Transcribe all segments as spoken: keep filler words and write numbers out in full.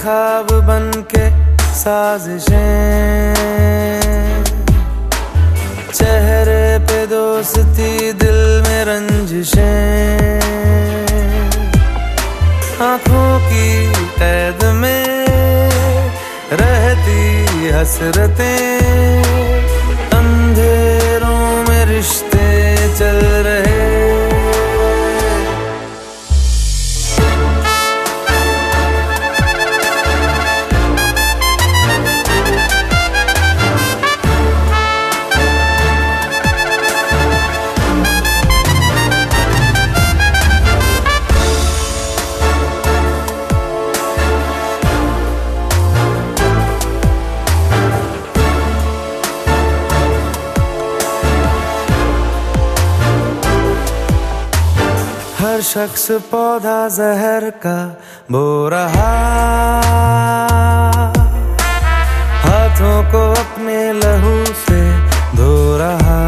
ख्वाब बन के साजिशें, चेहरे पे दोस्ती दिल में रंजिशें, आँखों की कैद में रहती हसरतें, अंधेरों में रिश्ते चल रहे। हर शख्स पौधा जहर का बो रहा, हाथों को अपने लहू से धो रहा,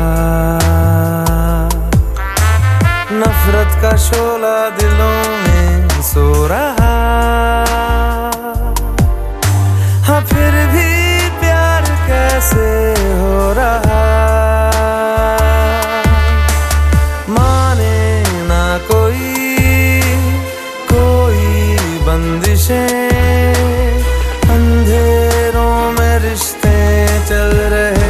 नफरत का शोला दिलों में सो रहा। हाँ फिर भी प्यार कैसे हो रहा, बंदिशें, अंधेरों में रिश्ते चल रहे।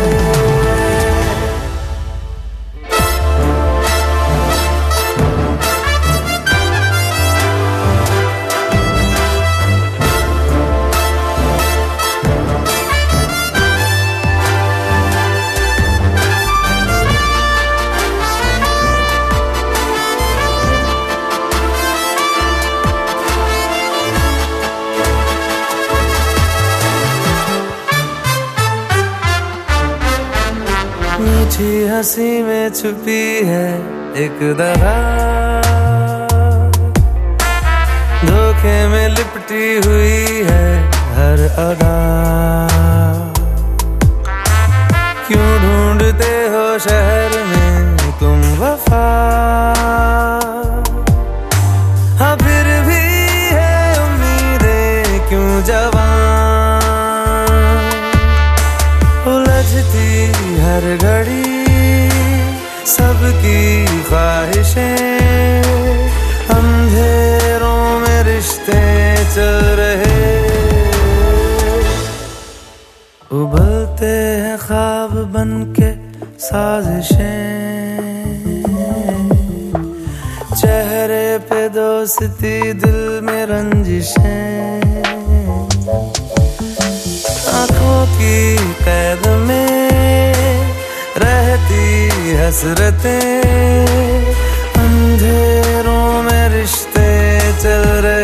मीठी हंसी में छुपी है एक दरार, धोखे में लिपटी हुई है हर अदा। क्यों ढूंढते हो शहर में तुम वफा, हाँ फिर भी है उम्मीदें क्यों जवां, उलझती हर घड़ी सबकी ख्वाहिशें, अंधेरों में रिश्ते चल रहे। उबलते हैं ख्वाब बन के साजिशें, चेहरे पे दोस्ती दिल में रंजिशें, आँखों की कैद में रहती हसरतें, अंधेरों में रिश्ते चल रहे।